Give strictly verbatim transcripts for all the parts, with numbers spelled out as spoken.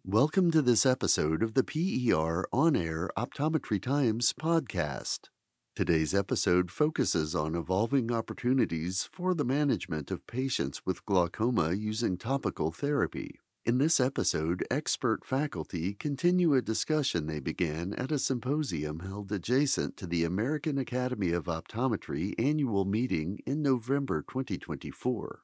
Welcome to this episode of the P E R On Air Optometry Times podcast. Today's episode focuses on evolving opportunities for the management of patients with glaucoma using topical therapy. In this episode, expert faculty continue a discussion they began at a symposium held adjacent to the American Academy of Optometry annual meeting in November twenty twenty-four.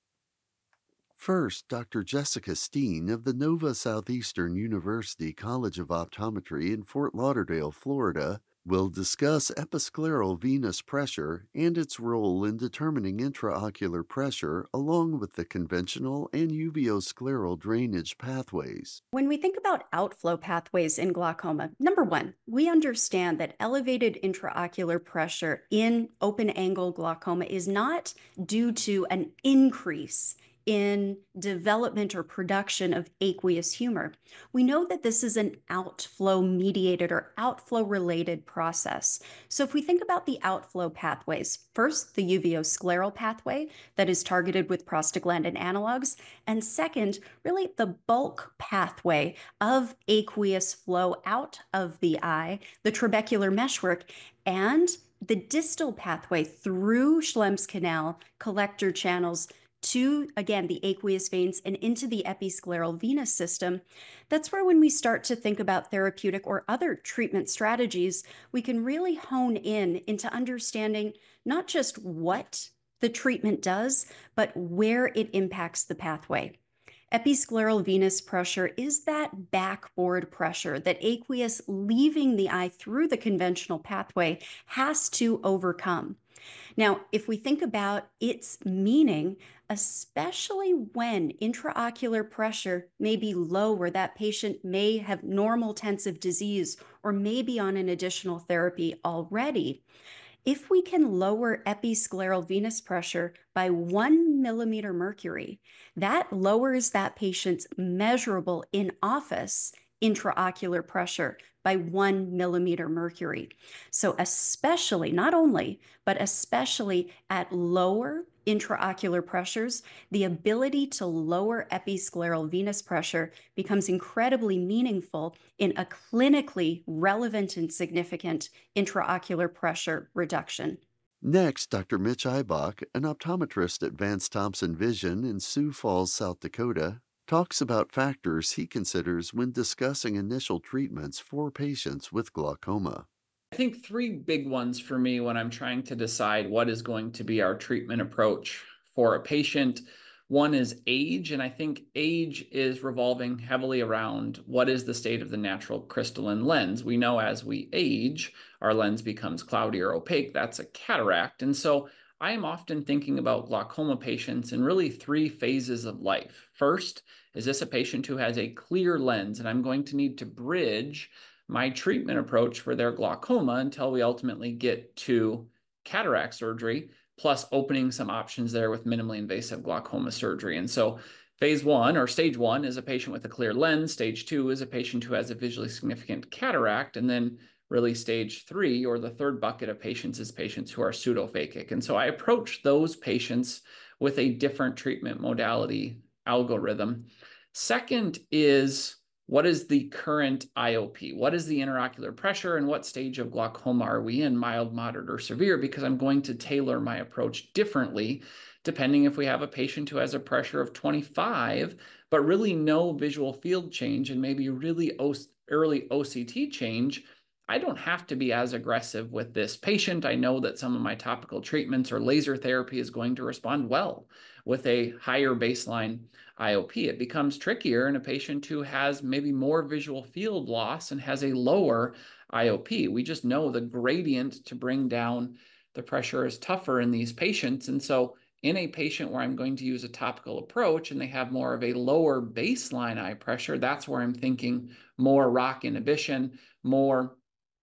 First, Doctor Jessica Steen of the Nova Southeastern University College of Optometry in Fort Lauderdale, Florida, will discuss episcleral venous pressure and its role in determining intraocular pressure along with the conventional and uveoscleral drainage pathways. When we think about outflow pathways in glaucoma, number one, we understand that elevated intraocular pressure in open-angle glaucoma is not due to an increase in development or production of aqueous humor. We know that this is an outflow mediated or outflow related process. So if we think about the outflow pathways, first, the uveoscleral pathway that is targeted with prostaglandin analogs, and second, really the bulk pathway of aqueous flow out of the eye, the trabecular meshwork, and the distal pathway through Schlemm's canal, collector channels, to, again, the aqueous veins and into the episcleral venous system. That's where when we start to think about therapeutic or other treatment strategies, we can really hone in into understanding not just what the treatment does, but where it impacts the pathway. Episcleral venous pressure is that backboard pressure that aqueous leaving the eye through the conventional pathway has to overcome. Now, if we think about its meaning, especially when intraocular pressure may be low or that patient may have normal tensive disease or may be on an additional therapy already, if we can lower episcleral venous pressure by one millimeter mercury, that lowers that patient's measurable in-office intraocular pressure by one millimeter mercury. So especially, not only, but especially at lower intraocular pressures, the ability to lower episcleral venous pressure becomes incredibly meaningful in a clinically relevant and significant intraocular pressure reduction. Next, Doctor Mitch Eibach, an optometrist at Vance Thompson Vision in Sioux Falls, South Dakota, talks about factors he considers when discussing initial treatments for patients with glaucoma. I think three big ones for me when I'm trying to decide what is going to be our treatment approach for a patient. One is age, and I think age is revolving heavily around what is the state of the natural crystalline lens. We know as we age, our lens becomes cloudy or opaque. That's a cataract. And so I am often thinking about glaucoma patients in really three phases of life. First, is this a patient who has a clear lens, and I'm going to need to bridge my treatment approach for their glaucoma until we ultimately get to cataract surgery, plus opening some options there with minimally invasive glaucoma surgery. And so phase one or stage one is a patient with a clear lens. Stage two is a patient who has a visually significant cataract. And then really stage three, or the third bucket of patients, is patients who are pseudophakic. And so I approach those patients with a different treatment modality algorithm. Second is, what is the current I O P? What is the intraocular pressure, and what stage of glaucoma are we in, mild, moderate, or severe? Because I'm going to tailor my approach differently depending if we have a patient who has a pressure of twenty-five, but really no visual field change and maybe really early O C T change. I don't have to be as aggressive with this patient. I know that some of my topical treatments or laser therapy is going to respond well with a higher baseline I O P. It becomes trickier in a patient who has maybe more visual field loss and has a lower I O P. We just know the gradient to bring down the pressure is tougher in these patients. And so in a patient where I'm going to use a topical approach and they have more of a lower baseline eye pressure, that's where I'm thinking more R O C inhibition, more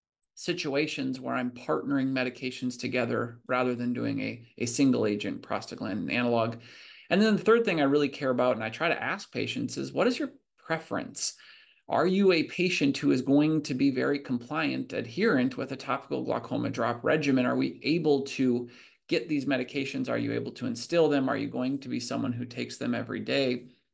situations where I'm partnering medications together rather than doing a, a single agent prostaglandin analog. And then the third thing I really care about, and I try to ask patients, is what is your preference? Are you a patient who is going to be very compliant, adherent with a topical glaucoma drop regimen? Are we able to get these medications? Are you able to instill them? Are you going to be someone who takes them every day?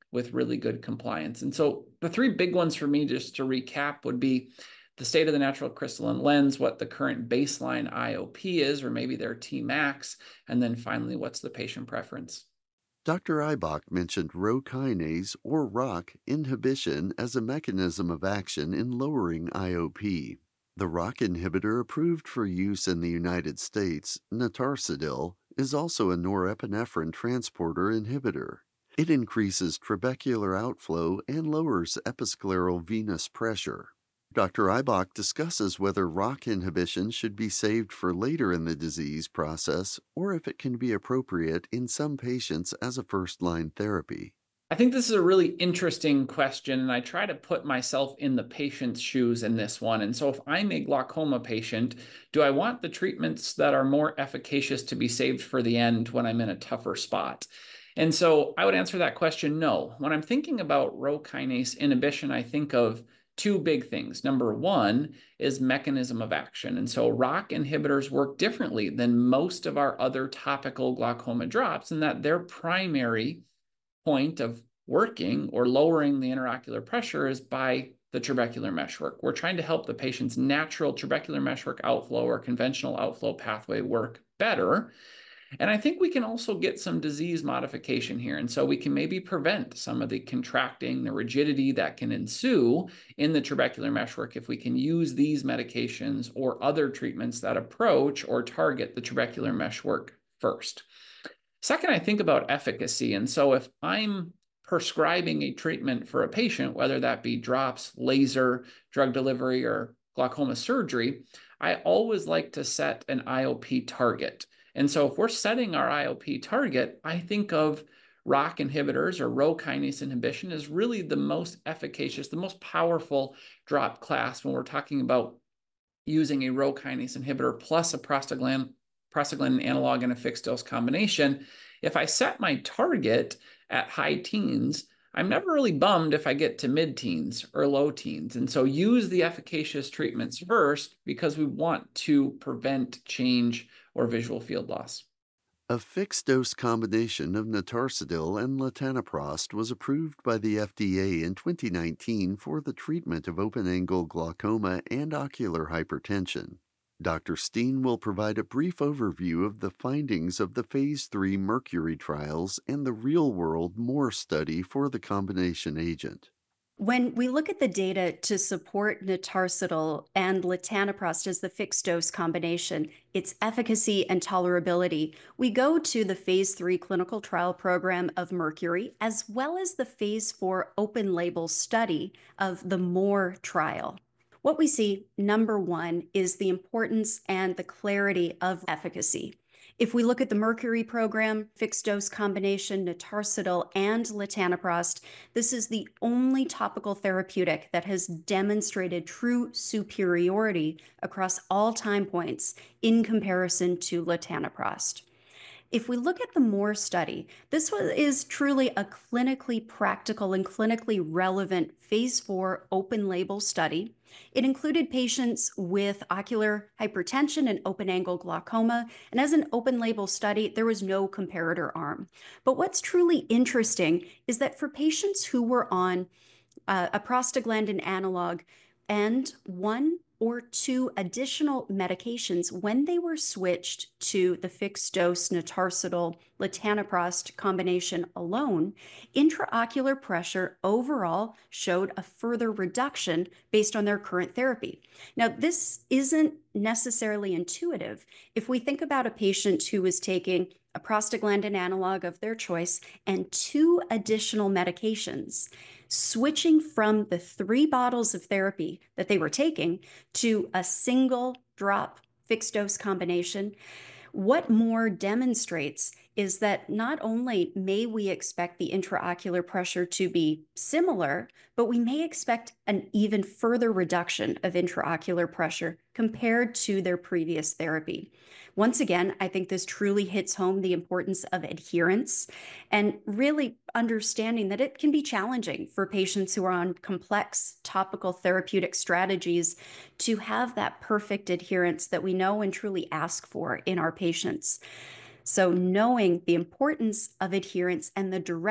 with really good compliance. And so the three big ones for me, just to recap, would be the state of the natural crystalline lens, what the current baseline I O P is, or maybe their T max, and then finally, what's the patient preference. Doctor Eibach mentioned Rho kinase or R O C inhibition as a mechanism of action in lowering I O P. The R O C inhibitor approved for use in the United States, Notarsidil, is also a norepinephrine transporter inhibitor. It increases trabecular outflow and lowers episcleral venous pressure. Doctor Eibach discusses whether R O C inhibition should be saved for later in the disease process or if it can be appropriate in some patients as a first-line therapy. I think this is a really interesting question, and I try to put myself in the patient's shoes in this one. And so if I'm a glaucoma patient, do I want the treatments that are more efficacious to be saved for the end when I'm in a tougher spot? And so I would answer that question, no. When I'm thinking about Rho kinase inhibition, I think of two big things. Number one is mechanism of action. And so R O C inhibitors work differently than most of our other topical glaucoma drops in that their primary point of working or lowering the intraocular pressure is by the trabecular meshwork. We're trying to help the patient's natural trabecular meshwork outflow or conventional outflow pathway work better. And I think we can also get some disease modification here. And so we can maybe prevent some of the contracting, the rigidity that can ensue in the trabecular meshwork if we can use these medications or other treatments that approach or target the trabecular meshwork first. Second, I think about efficacy. And so if I'm prescribing a treatment for a patient, whether that be drops, laser, drug delivery, or glaucoma surgery, I always like to set an I O P target. And so if we're setting our I O P target, I think of R O C inhibitors or Rho kinase inhibition as really the most efficacious, the most powerful drop class when we're talking about using a Rho kinase inhibitor plus a prostaglandin, prostaglandin analog in a fixed dose combination. If I set my target at high teens, I'm never really bummed if I get to mid-teens or low teens. And so use the efficacious treatments first because we want to prevent change or visual field loss. A fixed-dose combination of Notarsidil and latanoprost was approved by the F D A in twenty nineteen for the treatment of open-angle glaucoma and ocular hypertension. Doctor Steen will provide a brief overview of the findings of the phase three Mercury trials and the real-world MOORE study for the combination agent. When we look at the data to support Notarsidil and latanoprost as the fixed-dose combination, its efficacy and tolerability, we go to the phase three clinical trial program of Mercury, as well as the phase four open-label study of the MOORE trial. What we see, number one, is the importance and the clarity of efficacy. If we look at the Mercury program, fixed-dose combination, Notarsidil, and latanoprost, this is the only topical therapeutic that has demonstrated true superiority across all time points in comparison to latanoprost. If we look at the MOORE study, this was, is truly a clinically practical and clinically relevant phase four open label study. It included patients with ocular hypertension and open-angle glaucoma, and as an open-label study, there was no comparator arm. But what's truly interesting is that for patients who were on uh, a prostaglandin analog and one or two additional medications, when they were switched to the fixed-dose Notarsidil latanoprost combination alone, intraocular pressure overall showed a further reduction based on their current therapy. Now, this isn't necessarily intuitive. If we think about a patient who is taking a prostaglandin analog of their choice and two additional medications, switching from the three bottles of therapy that they were taking to a single drop fixed dose combination, what MOORE demonstrates is that not only may we expect the intraocular pressure to be similar, but we may expect an even further reduction of intraocular pressure compared to their previous therapy. Once again, I think this truly hits home the importance of adherence and really understanding that it can be challenging for patients who are on complex topical therapeutic strategies to have that perfect adherence that we know and truly ask for in our patients. So knowing the importance of adherence and the direct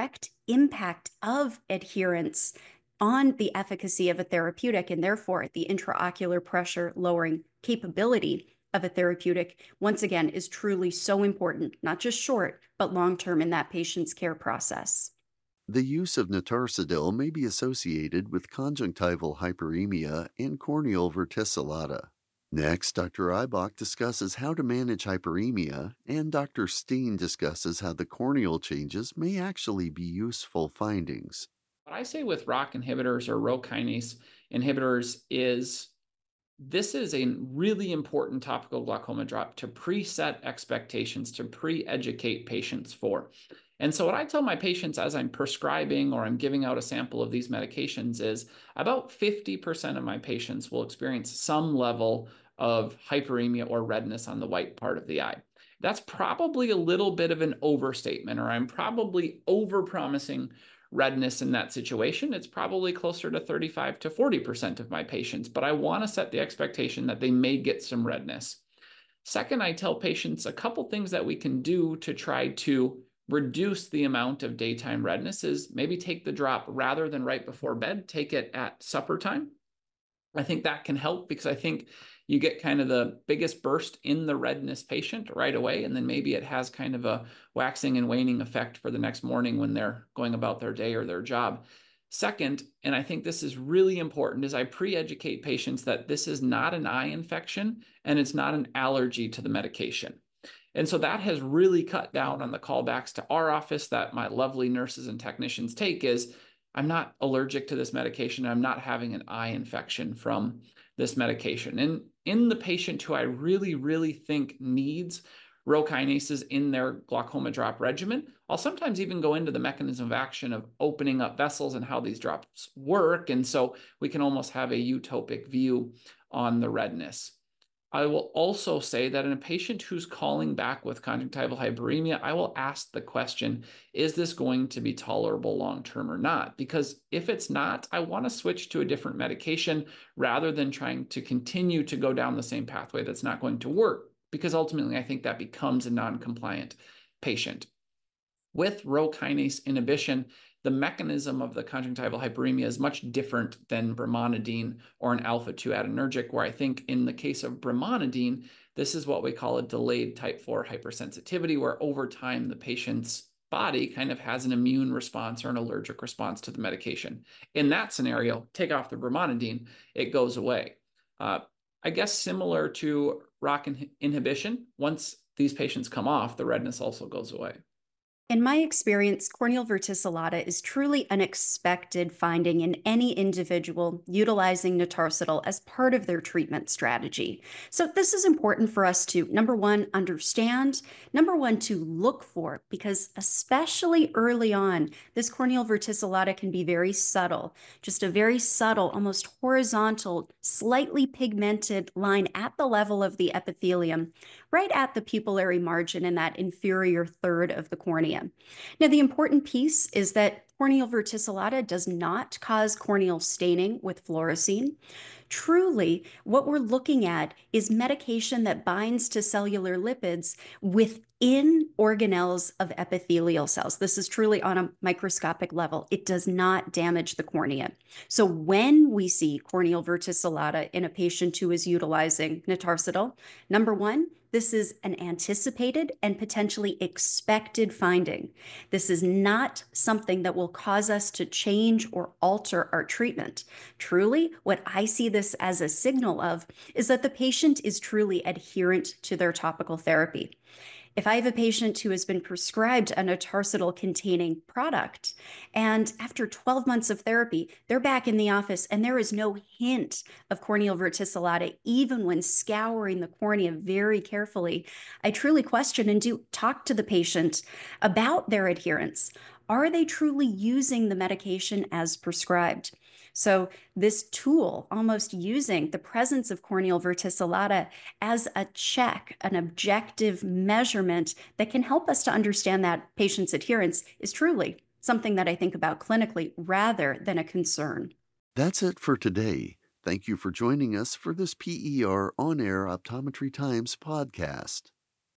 impact of adherence on the efficacy of a therapeutic, and therefore the intraocular pressure lowering capability of a therapeutic, once again, is truly so important, not just short, but long-term in that patient's care process. The use of Notarsadil may be associated with conjunctival hyperemia and corneal verticillata. Next, Doctor Eibach discusses how to manage hyperemia, and Doctor Steen discusses how the corneal changes may actually be useful findings. What I say with R O C inhibitors or Rho kinase inhibitors is this is a really important topical glaucoma drop to preset expectations, to pre-educate patients for. And so what I tell my patients as I'm prescribing or I'm giving out a sample of these medications is about fifty percent of my patients will experience some level of hyperemia or redness on the white part of the eye. That's probably a little bit of an overstatement, or I'm probably overpromising redness in that situation. It's probably closer to thirty-five to forty percent of my patients, but I want to set the expectation that they may get some redness. Second, I tell patients a couple things that we can do to try to reduce the amount of daytime redness is maybe take the drop rather than right before bed, take it at supper time. I think that can help because I think you get kind of the biggest burst in the redness patient right away, and then maybe it has kind of a waxing and waning effect for the next morning when they're going about their day or their job. Second, and I think this is really important, is I pre-educate patients that this is not an eye infection and it's not an allergy to the medication. And so that has really cut down on the callbacks to our office that my lovely nurses and technicians take is, I'm not allergic to this medication. I'm not having an eye infection from this medication. And in the patient who I really, really think needs Rho kinases in their glaucoma drop regimen, I'll sometimes even go into the mechanism of action of opening up vessels and how these drops work. And so we can almost have a utopic view on the redness. I will also say that in a patient who's calling back with conjunctival hyperemia, I will ask the question, is this going to be tolerable long-term or not? Because if it's not, I want to switch to a different medication rather than trying to continue to go down the same pathway that's not going to work, because ultimately I think that becomes a non-compliant patient. With Rho kinase inhibition, the mechanism of the conjunctival hyperemia is much different than brimonidine or an alpha two adrenergic, where I think in the case of brimonidine, this is what we call a delayed type four hypersensitivity, where over time the patient's body kind of has an immune response or an allergic response to the medication. In that scenario, take off the brimonidine, it goes away. Uh, I guess similar to R O C inhibition, once these patients come off, the redness also goes away. In my experience, corneal verticillata is truly an expected finding in any individual utilizing Notarsadil as part of their treatment strategy. So this is important for us to, number one, understand, number one, to look for, because especially early on, this corneal verticillata can be very subtle, just a very subtle, almost horizontal, slightly pigmented line at the level of the epithelium, right at the pupillary margin in that inferior third of the cornea. Now, the important piece is that corneal verticillata does not cause corneal staining with fluorescein. Truly, what we're looking at is medication that binds to cellular lipids within organelles of epithelial cells. This is truly on a microscopic level. It does not damage the cornea. So when we see corneal verticillata in a patient who is utilizing Notarsadil, number one, this is an anticipated and potentially expected finding. This is not something that will cause us to change or alter our treatment. Truly, what I see this as a signal of is that the patient is truly adherent to their topical therapy. If I have a patient who has been prescribed a Notarsadil containing product, and after twelve months of therapy, they're back in the office and there is no hint of corneal verticillata, even when scouring the cornea very carefully, I truly question and do talk to the patient about their adherence. Are they truly using the medication as prescribed? So this tool, almost using the presence of corneal verticillata as a check, an objective measurement that can help us to understand that patient's adherence, is truly something that I think about clinically rather than a concern. That's it for today. Thank you for joining us for this P E R On Air Optometry Times podcast.